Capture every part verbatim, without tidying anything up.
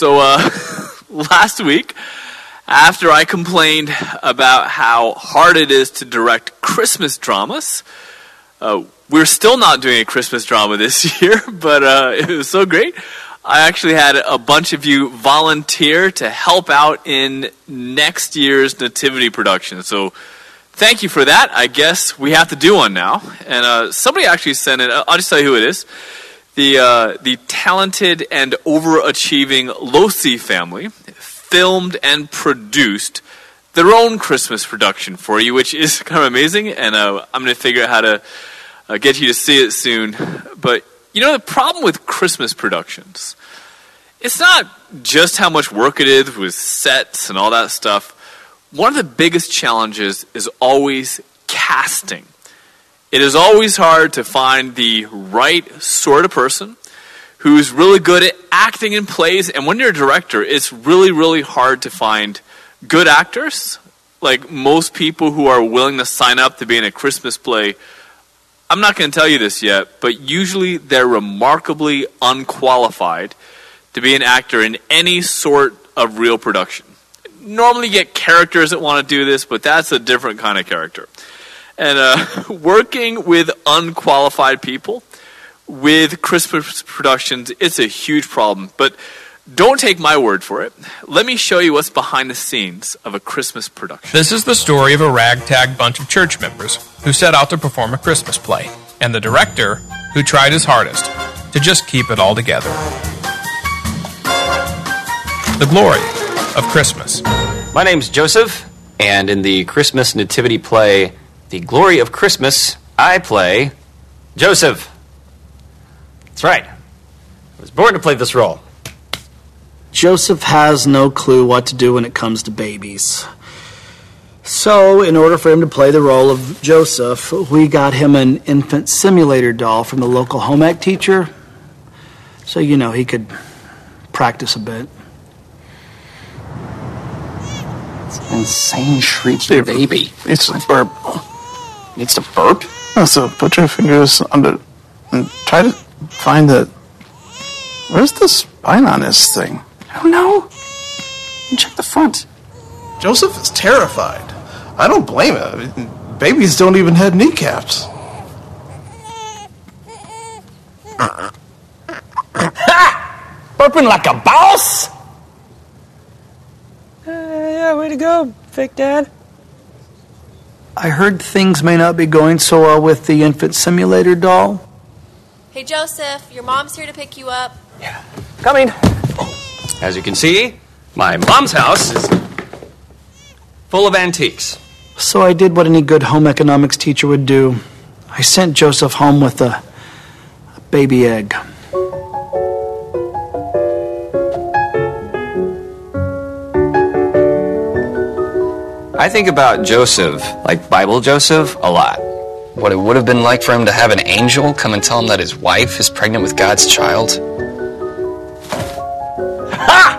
So uh, last week, after I complained about how hard it is to direct Christmas dramas, uh, we're still not doing a Christmas drama this year, but uh, it was so great. I actually had a bunch of you volunteer to help out in next year's nativity production. So thank you for that. I guess we have to do one now. And uh, somebody actually sent it. I'll just tell you who it is. The uh, the talented and overachieving Losi family filmed and produced their own Christmas production for you, which is kind of amazing. And uh, I'm going to figure out how to uh, get you to see it soon. But you know, the problem with Christmas productions, it's not just how much work it is with sets and all that stuff. One of the biggest challenges is always casting. It is always hard to find the right sort of person who's really good at acting in plays. And when you're a director, it's really, really hard to find good actors. Like most people who are willing to sign up to be in a Christmas play, I'm not going to tell you this yet, but usually they're remarkably unqualified to be an actor in any sort of real production. Normally you get characters that want to do this, but that's a different kind of character. And uh, working with unqualified people with Christmas productions, it's a huge problem. But don't take my word for it. Let me show you what's behind the scenes of a Christmas production. This is the story of a ragtag bunch of church members who set out to perform a Christmas play, and the director who tried his hardest to just keep it all together. The glory of Christmas. My name's Joseph, and in the Christmas nativity play, The Glory of Christmas, I play Joseph. That's right. I was born to play this role. Joseph has no clue what to do when it comes to babies. So, in order for him to play the role of Joseph, we got him an infant simulator doll from the local home ec teacher, so, you know, he could practice a bit. It's an insane shriek for a baby. It's a burp. Needs to burp? Oh, so put your fingers under and try to find the... Where's the spine on this thing? I don't know. You check the front. Joseph is terrified. I don't blame him. I mean, babies don't even have kneecaps. Ha! Burping like a boss? Uh, yeah, way to go, fake dad. I heard things may not be going so well with the infant simulator doll. Hey, Joseph, your mom's here to pick you up. Yeah. Coming. As you can see, my mom's house is full of antiques. So I did what any good home economics teacher would do. I sent Joseph home with a, a baby egg. I think about Joseph, like Bible Joseph, a lot. What it would have been like for him to have an angel come and tell him that his wife is pregnant with God's child. Ha!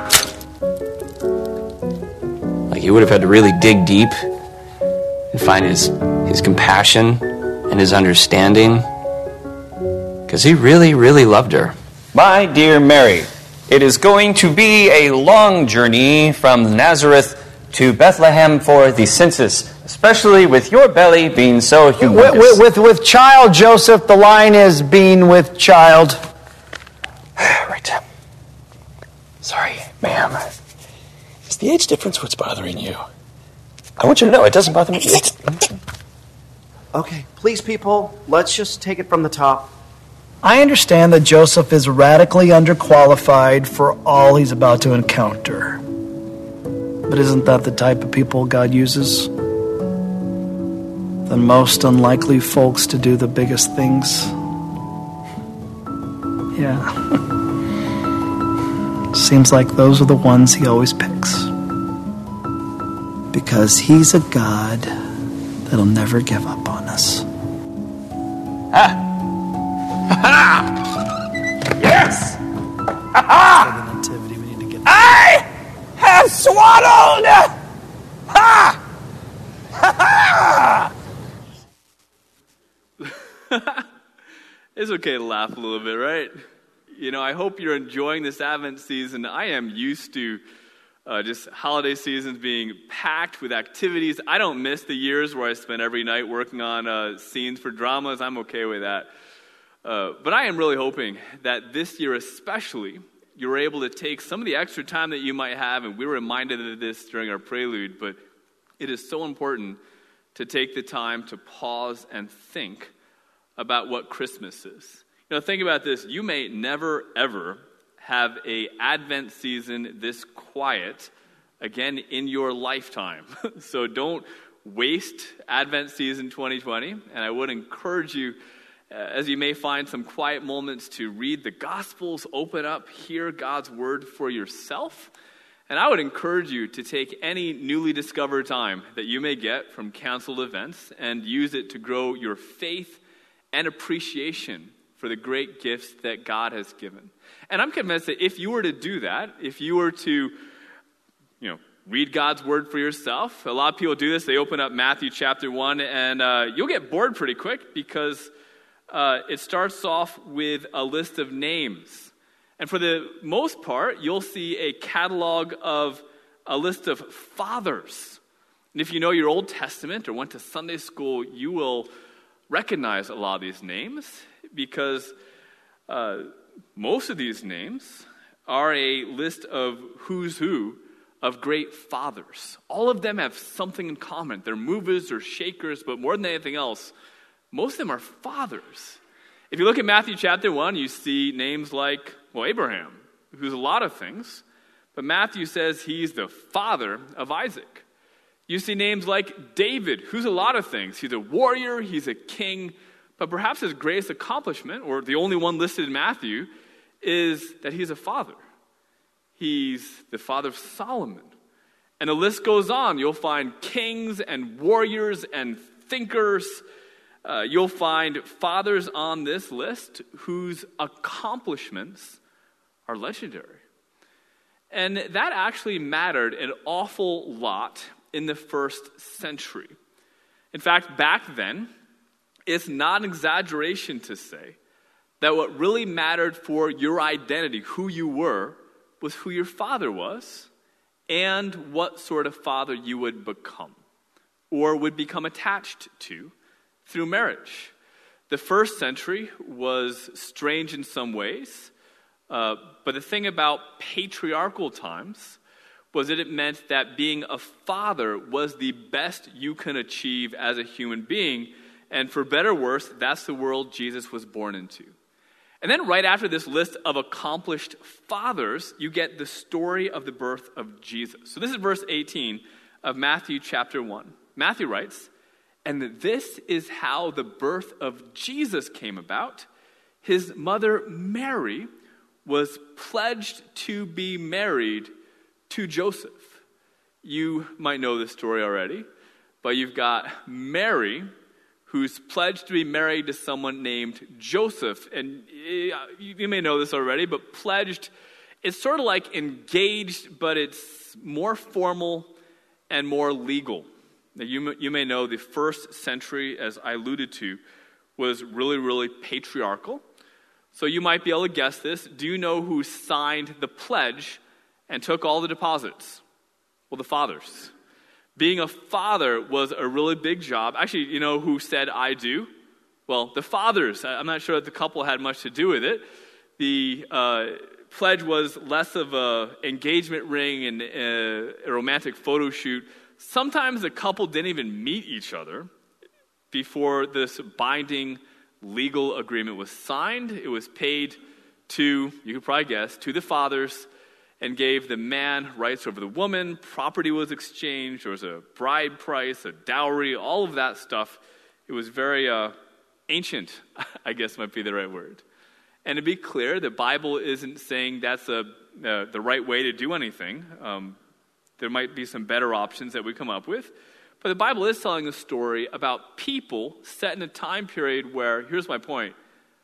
Like he would have had to really dig deep and find his, his compassion and his understanding. Because he really, really loved her. My dear Mary, it is going to be a long journey from Nazareth to Bethlehem for the census, especially with your belly being so humongous. With, with, with child, Joseph, the line is being with child. Right. Sorry, ma'am. Is the age difference what's bothering you? I want you to know it doesn't bother me. Okay, please, people, let's just take it from the top. I understand that Joseph is radically underqualified for all he's about to encounter. But isn't that the type of people God uses? The most unlikely folks to do the biggest things? Yeah. Seems like those are the ones he always picks. Because he's a God that'll never give up on us. Ah! Ha-ha! Yes! Ha-ha! I have swaddled! Ha! Ha-ha! It's okay to laugh a little bit, right? You know, I hope you're enjoying this Advent season. I am used to uh, just holiday seasons being packed with activities. I don't miss the years where I spent every night working on uh, scenes for dramas. I'm okay with that. Uh, but I am really hoping that this year especially, you're able to take some of the extra time that you might have, and we were reminded of this during our prelude, but it is so important to take the time to pause and think about what Christmas is. You know, think about this. You may never, ever have a Advent season this quiet again in your lifetime. So don't waste Advent season twenty twenty, and I would encourage you, uh, as you may find some quiet moments, to read the Gospels, open up, hear God's Word for yourself. And I would encourage you to take any newly discovered time that you may get from canceled events and use it to grow your faith and appreciation for the great gifts that God has given. And I'm convinced that if you were to do that, if you were to, you know, read God's Word for yourself, a lot of people do this. They open up Matthew chapter one, and uh, you'll get bored pretty quick because uh, it starts off with a list of names. And for the most part, you'll see a catalog of a list of fathers. And if you know your Old Testament or went to Sunday school, you will recognize a lot of these names because uh, most of these names are a list of who's who of great fathers. All of them have something in common. They're movers or shakers, but more than anything else, most of them are fathers. If you look at Matthew chapter one, you see names like, well, Abraham, who's a lot of things, but Matthew says he's the father of Isaac. You see names like David, who's a lot of things. He's a warrior, he's a king, but perhaps his greatest accomplishment, or the only one listed in Matthew, is that he's a father. He's the father of Solomon. And the list goes on. You'll find kings and warriors and thinkers. Uh, you'll find fathers on this list whose accomplishments are legendary. And that actually mattered an awful lot in the first century. In fact, back then, it's not an exaggeration to say that what really mattered for your identity, who you were, was who your father was and what sort of father you would become or would become attached to through marriage. The first century was strange in some ways, uh, but the thing about patriarchal times was that it meant that being a father was the best you can achieve as a human being, and for better or worse, that's the world Jesus was born into. And then right after this list of accomplished fathers, you get the story of the birth of Jesus. So this is verse eighteen of Matthew chapter one. Matthew writes, "And this is how the birth of Jesus came about. His mother Mary was pledged to be married to Joseph." You might know this story already, but you've got Mary, who's pledged to be married to someone named Joseph. And you may know this already, but pledged, it's sort of like engaged, but it's more formal and more legal. Now, you, you may know the first century, as I alluded to, was really, really patriarchal. So you might be able to guess this. Do you know who signed the pledge and took all the deposits? Well, the fathers. Being a father was a really big job. Actually, you know who said, "I do"? Well, the fathers. I'm not sure that the couple had much to do with it. The uh, pledge was less of an engagement ring and a, a romantic photo shoot. Sometimes the couple didn't even meet each other before this binding legal agreement was signed. It was paid to, you could probably guess, to the fathers, and gave the man rights over the woman. Property was exchanged. There was a bride price, a dowry, all of that stuff. It was very uh, ancient, I guess might be the right word. And to be clear, the Bible isn't saying that's a, uh, the right way to do anything. Um, there might be some better options that we come up with. But the Bible is telling a story about people set in a time period where, here's my point,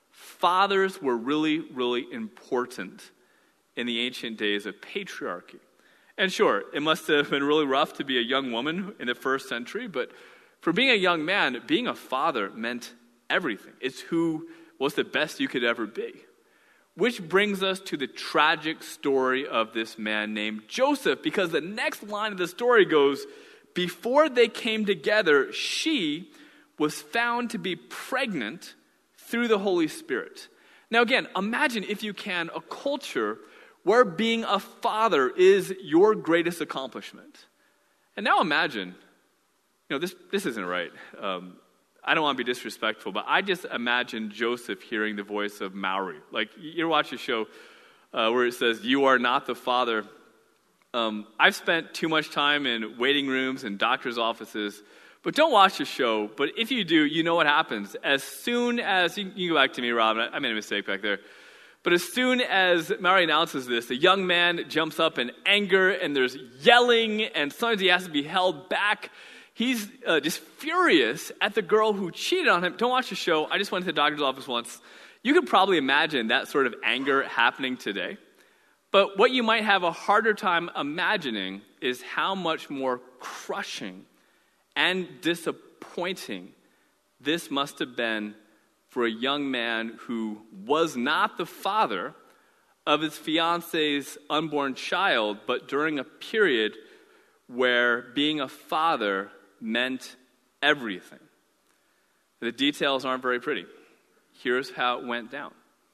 fathers were really, really important in the ancient days of patriarchy. And sure, it must have been really rough to be a young woman in the first century, but for being a young man, being a father meant everything. It's who was the best you could ever be. Which brings us to the tragic story of this man named Joseph, because the next line of the story goes, before they came together, she was found to be pregnant through the Holy Spirit. Now again, imagine, if you can, a culture where being a father is your greatest accomplishment. And now imagine, you know, this, this isn't right. Um, I don't want to be disrespectful, but I just imagine Joseph hearing the voice of Maori. Like, you ever watch a show uh, where it says, you are not the father. Um, I've spent too much time in waiting rooms and doctor's offices, but don't watch the show. But if you do, you know what happens. As soon as, you, you go back to me, Rob, I, I made a mistake back there. But as soon as Maori announces this, the young man jumps up in anger, and there's yelling, and sometimes he has to be held back. He's uh, just furious at the girl who cheated on him. Don't watch the show. I just went to the doctor's office once. You could probably imagine that sort of anger happening today. But what you might have a harder time imagining is how much more crushing and disappointing this must have been for a young man who was not the father of his fiance's unborn child, but during a period where being a father meant everything. The details aren't very pretty. Here's how it went down.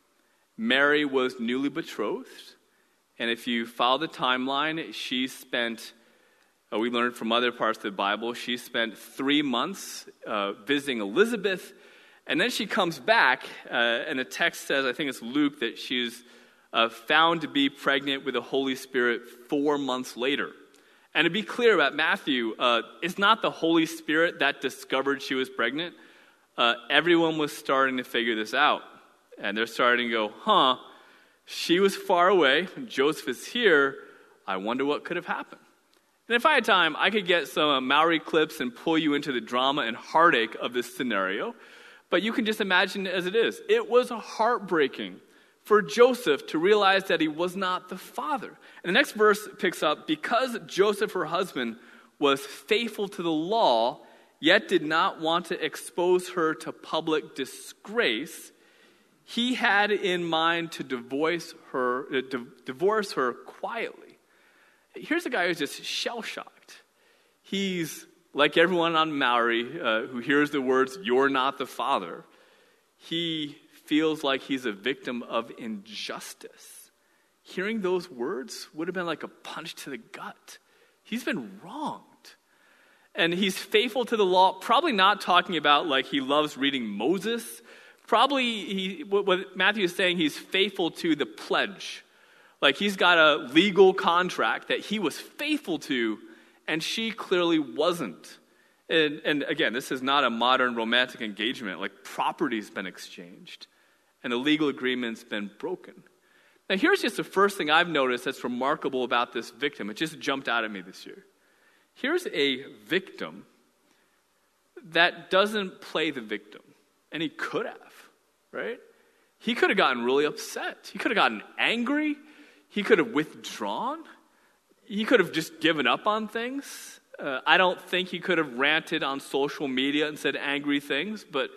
Mary was newly betrothed, and if you follow the timeline, she spent, uh, we learned from other parts of the Bible, she spent three months uh, visiting Elizabeth, and then she comes back, uh, and the text says, I think it's Luke, that she's uh, found to be pregnant with the Holy Spirit four months later. And to be clear about Matthew, uh, it's not the Holy Spirit that discovered she was pregnant. Uh, everyone was starting to figure this out. And they're starting to go, huh, she was far away, Joseph is here, I wonder what could have happened. And if I had time, I could get some uh, Maori clips and pull you into the drama and heartache of this scenario. But you can just imagine it as it is. It was heartbreaking for Joseph to realize that he was not the father. And the next verse picks up, because Joseph, her husband, was faithful to the law, yet did not want to expose her to public disgrace, he had in mind to divorce her, uh, di- divorce her quietly. Here's a guy who's just shell-shocked. He's like everyone on Maori uh, who hears the words, you're not the father. He feels like he's a victim of injustice. Hearing those words would have been like a punch to the gut. He's been wronged. And he's faithful to the law, probably not talking about like he loves reading Moses. Probably he, what Matthew is saying, he's faithful to the pledge. Like he's got a legal contract that he was faithful to, and she clearly wasn't. And, and again, this is not a modern romantic engagement. Like property's been exchanged, and the legal agreement's been broken. Now here's just the first thing I've noticed that's remarkable about this victim. It just jumped out at me this year. Here's a victim that doesn't play the victim. And he could have, right? He could have gotten really upset. He could have gotten angry. He could have withdrawn. He could have just given up on things. Uh, I don't think he could have ranted on social media and said angry things, but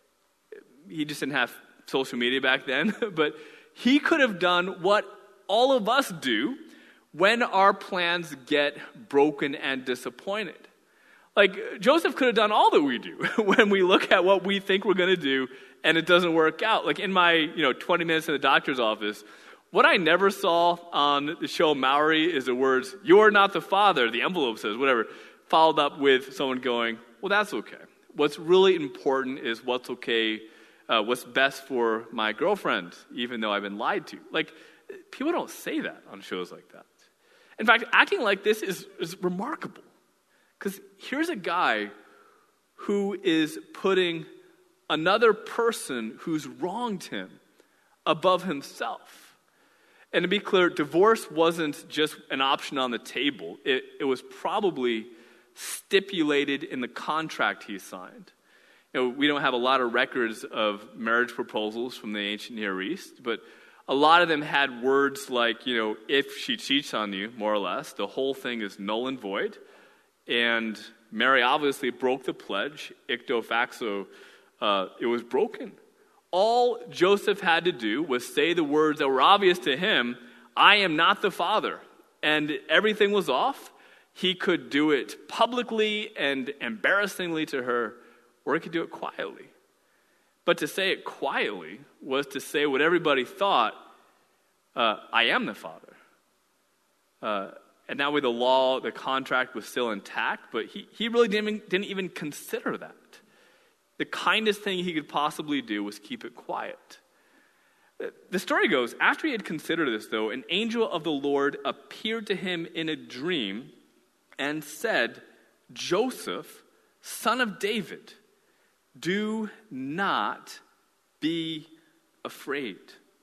he just didn't have social media back then. But he could have done what all of us do when our plans get broken and disappointed. Like, Joseph could have done all that we do when we look at what we think we're going to do and it doesn't work out. Like, in my, you know, twenty minutes in the doctor's office, what I never saw on the show Maori is the words, you're not the father, the envelope says, whatever, followed up with someone going, well, that's okay. What's really important is what's okay, uh, what's best for my girlfriend, even though I've been lied to. Like, people don't say that on shows like that. In fact, acting like this is, is remarkable. Because here's a guy who is putting another person who's wronged him above himself. And to be clear, divorce wasn't just an option on the table. It, it was probably stipulated in the contract he signed. You know, we don't have a lot of records of marriage proposals from the ancient Near East, but a lot of them had words like, you know, if she cheats on you, more or less, the whole thing is null and void. And Mary obviously broke the pledge, icto facto, uh, it was broken. All Joseph had to do was say the words that were obvious to him, I am not the father, and everything was off. He could do it publicly and embarrassingly to her, or he could do it quietly. But to say it quietly was to say what everybody thought, uh, I am the father. Uh, and that way the law, the contract was still intact, but he, he really didn't, didn't even consider that. The kindest thing he could possibly do was keep it quiet. The story goes, after he had considered this, though, an angel of the Lord appeared to him in a dream and said, Joseph, son of David, do not be afraid.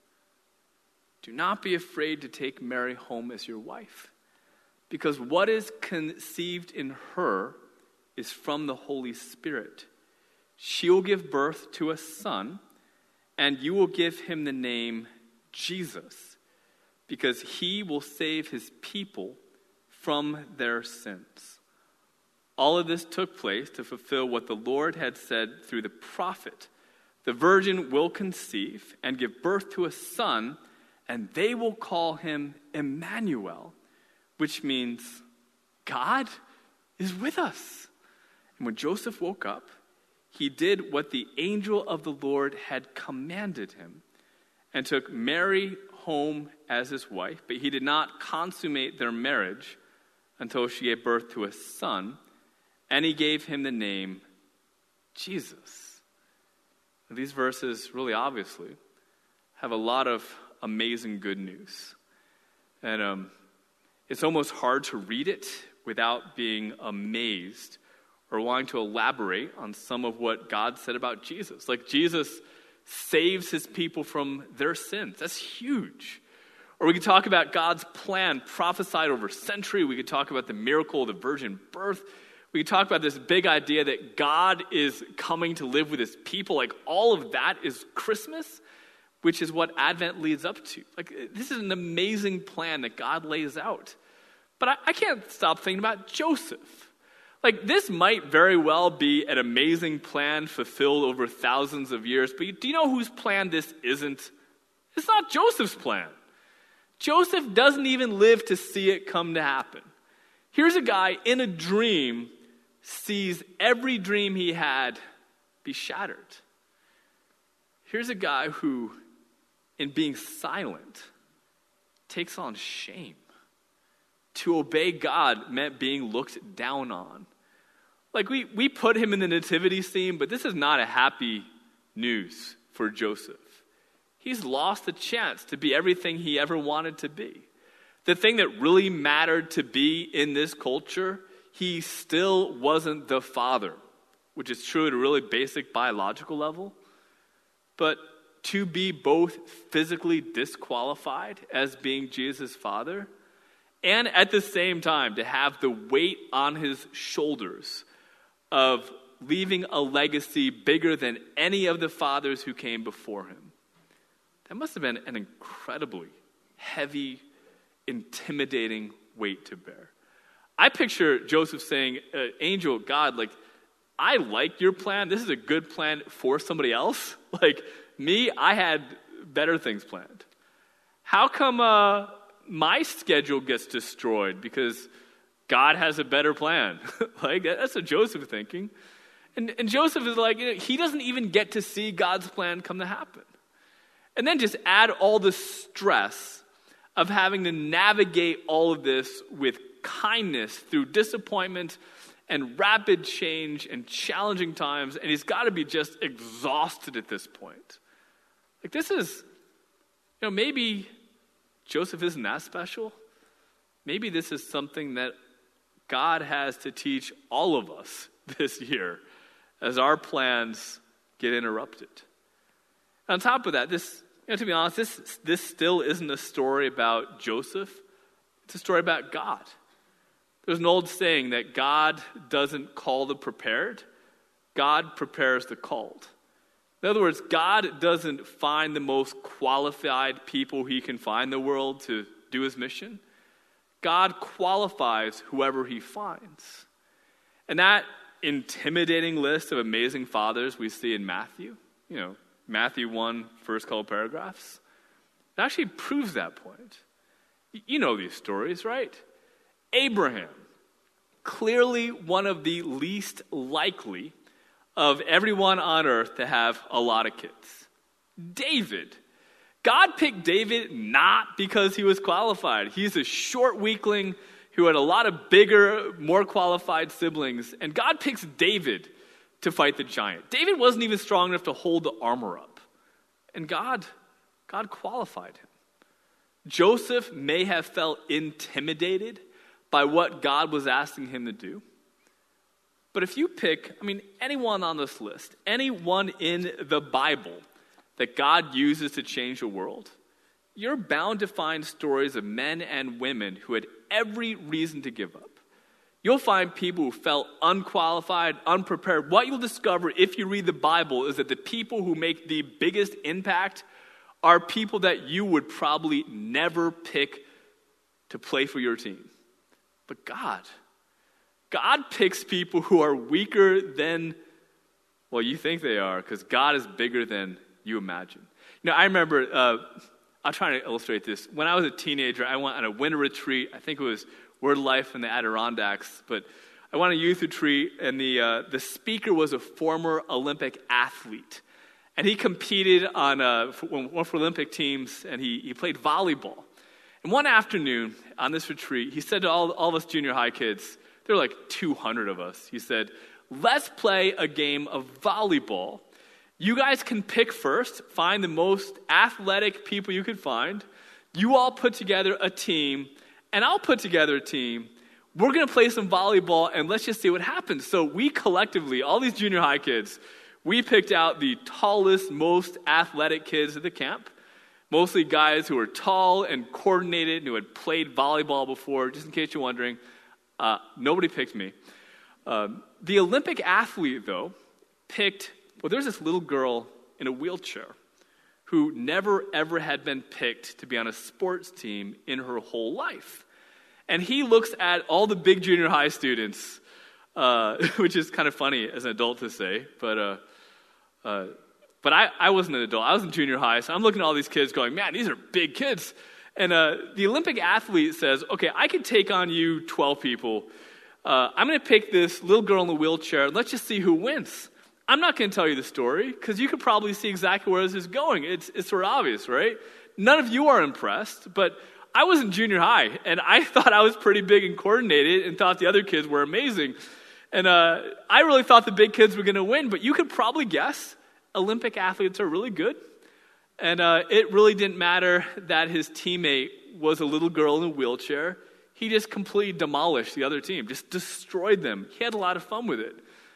Do not be afraid to take Mary home as your wife, because what is conceived in her is from the Holy Spirit. She will give birth to a son, and you will give him the name Jesus, because he will save his people from their sins. All of this took place to fulfill what the Lord had said through the prophet. The virgin will conceive and give birth to a son, and they will call him Emmanuel, which means God is with us. And when Joseph woke up, he did what the angel of the Lord had commanded him and took Mary home as his wife, but he did not consummate their marriage until she gave birth to a son, and he gave him the name Jesus. These verses really obviously have a lot of amazing good news. And um, it's almost hard to read it without being amazed or wanting to elaborate on some of what God said about Jesus. Like, Jesus saves his people from their sins. That's huge. Or we could talk about God's plan prophesied over a century. We could talk about the miracle of the virgin birth. We could talk about this big idea that God is coming to live with his people. Like, all of that is Christmas, which is what Advent leads up to. Like, this is an amazing plan that God lays out. But I, I can't stop thinking about Joseph. Like, this might very well be an amazing plan fulfilled over thousands of years, but do you know whose plan this isn't? It's not Joseph's plan. Joseph doesn't even live to see it come to happen. Here's a guy in a dream, sees every dream he had be shattered. Here's a guy who, in being silent, takes on shame. To obey God meant being looked down on. Like, we, we put him in the nativity scene, but this is not a happy news for Joseph. He's lost the chance to be everything he ever wanted to be. The thing that really mattered to be in this culture, he still wasn't the father, which is true at a really basic biological level. But to be both physically disqualified as being Jesus' father, and at the same time to have the weight on his shoulders of leaving a legacy bigger than any of the fathers who came before him. That must have been an incredibly heavy, intimidating weight to bear. I picture Joseph saying, uh, angel, God, like, I like your plan. This is a good plan for somebody else. Like, me, I had better things planned. How come uh, my schedule gets destroyed because God has a better plan? Like, that's what Joseph is thinking. And, and Joseph is like, you know, he doesn't even get to see God's plan come to happen. And then just add all the stress of having to navigate all of this with kindness through disappointment and rapid change and challenging times, and he's got to be just exhausted at this point. Like, this is, you know, maybe Joseph isn't that special. Maybe this is something that God has to teach all of us this year as our plans get interrupted. And on top of that, this, you know, to be honest, this, this still isn't a story about Joseph. It's a story about God. There's an old saying that God doesn't call the prepared, God prepares the called. In other words, God doesn't find the most qualified people he can find in the world to do his mission. God qualifies whoever he finds. And that intimidating list of amazing fathers we see in Matthew, you know, Matthew one, first couple paragraphs, it actually proves that point. You know these stories, right? Abraham, clearly one of the least likely of everyone on earth to have a lot of kids. David. God picked David not because he was qualified. He's a short weakling who had a lot of bigger, more qualified siblings. And God picks David to fight the giant. David wasn't even strong enough to hold the armor up. And God, God qualified him. Joseph may have felt intimidated by what God was asking him to do. But if you pick, I mean, anyone on this list, anyone in the Bible that God uses to change the world, you're bound to find stories of men and women who had every reason to give up. You'll find people who felt unqualified, unprepared. What you'll discover if you read the Bible is that the people who make the biggest impact are people that you would probably never pick to play for your team. But God, God picks people who are weaker than, well, you think they are, because God is bigger than you imagine. You know, I remember, uh, I'm trying to illustrate this. When I was a teenager, I went on a winter retreat. I think it was Word Life in the Adirondacks, but I went on a youth retreat, and the uh, the speaker was a former Olympic athlete. And he competed on uh, for, one for Olympic teams, and he, he played volleyball. And one afternoon on this retreat, he said to all, all of us junior high kids, there were like two hundred of us, he said, let's play a game of volleyball. You guys can pick first, find the most athletic people you can find. You all put together a team, and I'll put together a team. We're going to play some volleyball, and let's just see what happens. So we collectively, all these junior high kids, we picked out the tallest, most athletic kids at the camp. Mostly guys who were tall and coordinated and who had played volleyball before. Just in case you're wondering, uh, nobody picked me. Um, the Olympic athlete, though, picked, well, there's this little girl in a wheelchair who never, ever had been picked to be on a sports team in her whole life. And he looks at all the big junior high students, uh, which is kind of funny as an adult to say, but uh, uh, but I, I wasn't an adult. I was in junior high, so I'm looking at all these kids going, man, these are big kids. And uh, the Olympic athlete says, okay, I can take on you twelve people. Uh, I'm going to pick this little girl in the wheelchair. Let's just see who wins. I'm not going to tell you the story, because you could probably see exactly where this is going. It's, it's sort of obvious, right? None of you are impressed, but I was in junior high, and I thought I was pretty big and coordinated and thought the other kids were amazing. And uh, I really thought the big kids were going to win, but you could probably guess Olympic athletes are really good. And uh, it really didn't matter that his teammate was a little girl in a wheelchair. He just completely demolished the other team, just destroyed them. He had a lot of fun with it.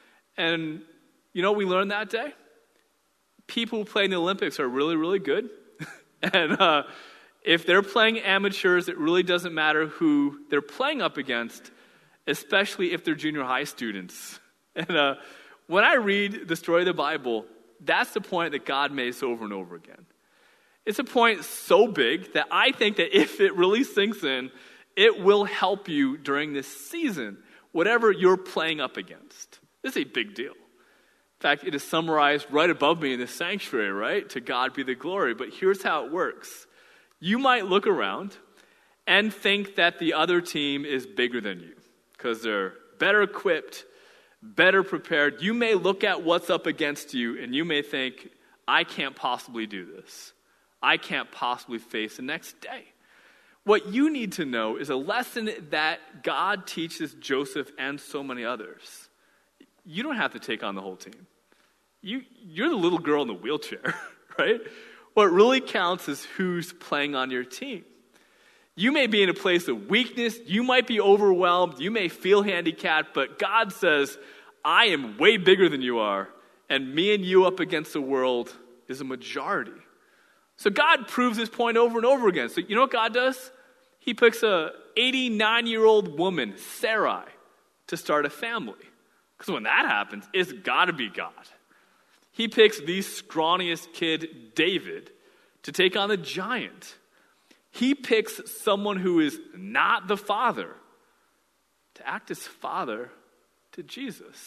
And you know what we learned that day? People who play in the Olympics are really, really good. and uh, if they're playing amateurs, it really doesn't matter who they're playing up against, especially if they're junior high students. And uh, when I read the story of the Bible, that's the point that God makes over and over again. It's a point so big that I think that if it really sinks in, it will help you during this season, whatever you're playing up against. This is a big deal. In fact, it is summarized right above me in the sanctuary, right? To God be the glory. But here's how it works. You might look around and think that the other team is bigger than you because they're better equipped, better prepared. You may look at what's up against you and you may think, I can't possibly do this. I can't possibly face the next day. What you need to know is a lesson that God teaches Joseph and so many others. You don't have to take on the whole team. You, you're the little girl in the wheelchair, right? What really counts is who's playing on your team. You may be in a place of weakness. You might be overwhelmed. You may feel handicapped, but God says, I am way bigger than you are, and me and you up against the world is a majority. So God proves this point over and over again. So you know what God does? He picks a eighty-nine-year-old woman, Sarai, to start a family. Because when that happens, it's got to be God. He picks the scrawniest kid, David, to take on the giant. He picks someone who is not the father to act as father to Jesus.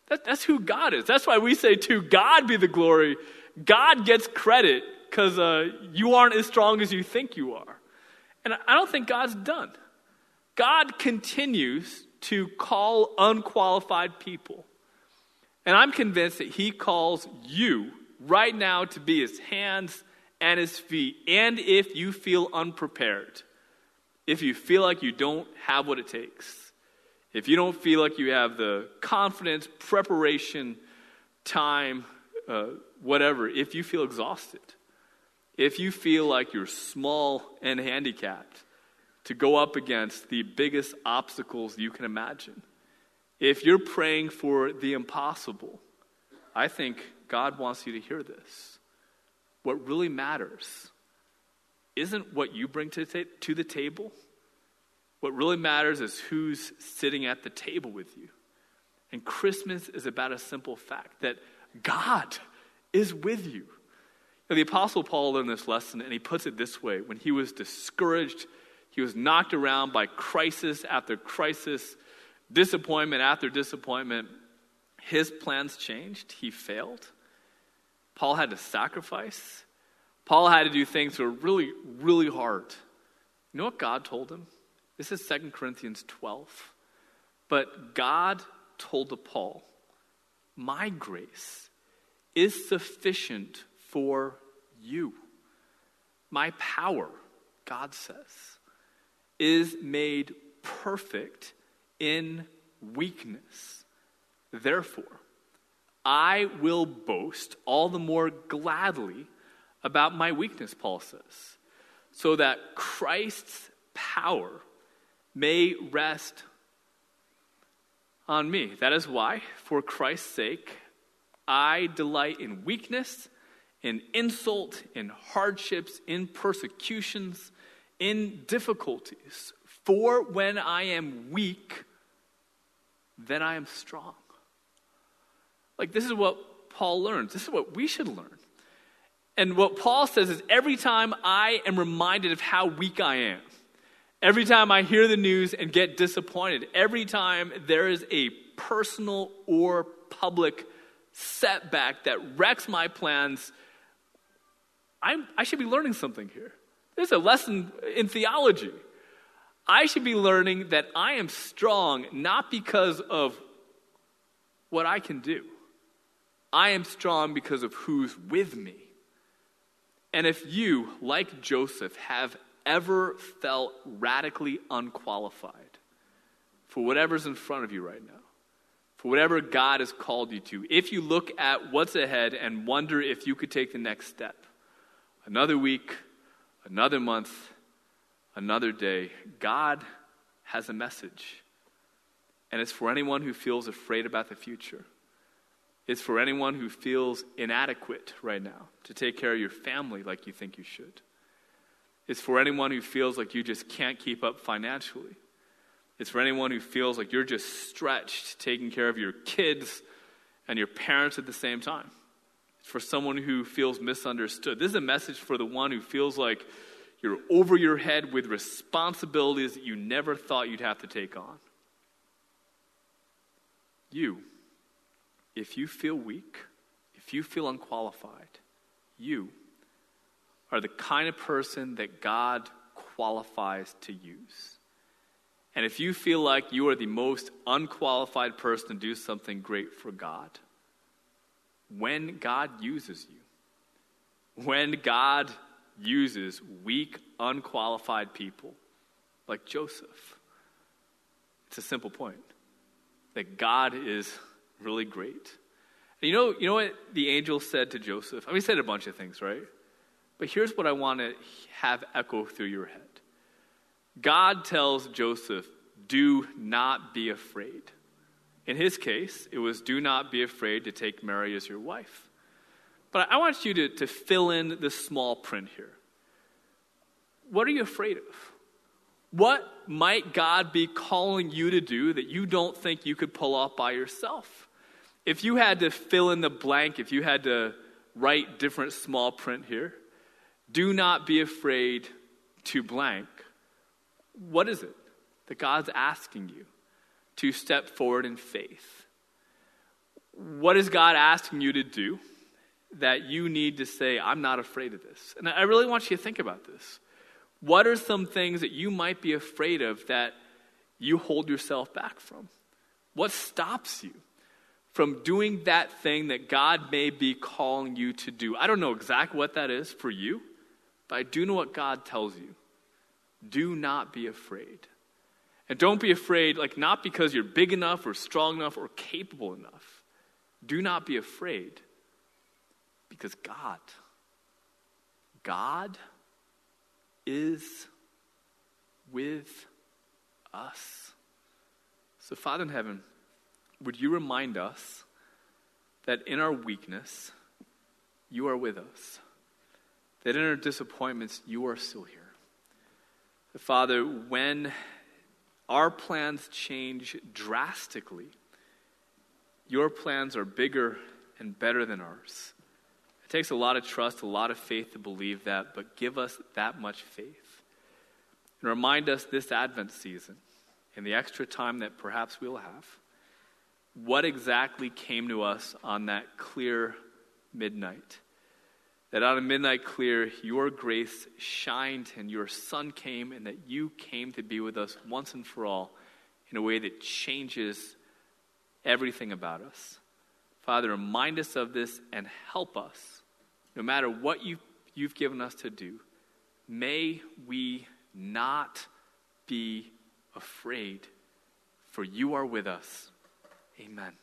That, that's who God is. That's why we say, to God be the glory. God gets credit because uh, you aren't as strong as you think you are. And I don't think God's done. God continues to call unqualified people. And I'm convinced that he calls you right now to be his hands and his feet. And if you feel unprepared, if you feel like you don't have what it takes, if you don't feel like you have the confidence, preparation, time, uh, whatever, if you feel exhausted, if you feel like you're small and handicapped to go up against the biggest obstacles you can imagine, if you're praying for the impossible, I think God wants you to hear this. What really matters isn't what you bring to, ta- to the table. What really matters is who's sitting at the table with you. And Christmas is about a simple fact that God is with you. Now, the Apostle Paul learned this lesson, and he puts it this way. When he was discouraged, he was knocked around by crisis after crisis, disappointment after disappointment. His plans changed. He failed. Paul had to sacrifice. Paul had to do things that were really, really hard. You know what God told him? This is Second Corinthians twelve. But God told to Paul, my grace is sufficient for you. My power, God says, is made perfect in weakness. Therefore, I will boast all the more gladly about my weakness, Paul says, so that Christ's power may rest on me. That is why, for Christ's sake, I delight in weakness, in insult, in hardships, in persecutions, in difficulties. For when I am weak, then I am strong. Like, this is what Paul learns. This is what we should learn. And what Paul says is, every time I am reminded of how weak I am, every time I hear the news and get disappointed, every time there is a personal or public setback that wrecks my plans, I'm, I should be learning something here. There's a lesson in theology. I should be learning that I am strong not because of what I can do. I am strong because of who's with me. And if you, like Joseph, have ever felt radically unqualified for whatever's in front of you right now, for whatever God has called you to, if you look at what's ahead and wonder if you could take the next step, another week, another month, another day, God has a message. And it's for anyone who feels afraid about the future. It's for anyone who feels inadequate right now to take care of your family like you think you should. It's for anyone who feels like you just can't keep up financially. It's for anyone who feels like you're just stretched taking care of your kids and your parents at the same time. It's for someone who feels misunderstood. This is a message for the one who feels like you're over your head with responsibilities that you never thought you'd have to take on. You, if you feel weak, if you feel unqualified, you are the kind of person that God qualifies to use. And if you feel like you are the most unqualified person to do something great for God, when God uses you, when God uses weak, unqualified people like Joseph, it's a simple point, that God is really great. And you know, you know what the angel said to Joseph? I mean, he said a bunch of things, right? But here's what I want to have echo through your head. God tells Joseph, do not be afraid. In his case, it was do not be afraid to take Mary as your wife. But I want you to, to fill in this small print here. What are you afraid of? What might God be calling you to do that you don't think you could pull off by yourself? If you had to fill in the blank, if you had to write different small print here, do not be afraid to blank. What is it that God's asking you to step forward in faith? What is God asking you to do that you need to say, I'm not afraid of this? And I really want you to think about this. What are some things that you might be afraid of that you hold yourself back from? What stops you from doing that thing that God may be calling you to do? I don't know exactly what that is for you, but I do know what God tells you. Do not be afraid. And don't be afraid, like not because you're big enough or strong enough or capable enough. Do not be afraid because God, God is with us. So, Father in heaven, would you remind us that in our weakness, you are with us. That in our disappointments, you are still here. Father, when our plans change drastically, your plans are bigger and better than ours. It takes a lot of trust, a lot of faith to believe that, but give us that much faith. And remind us this Advent season, in the extra time that perhaps we'll have, what exactly came to us on that clear midnight. That on a midnight clear, your grace shined and your Son came, and that you came to be with us once and for all in a way that changes everything about us. Father, remind us of this and help us, no matter what you, you've given us to do. May we not be afraid, for you are with us. Amen.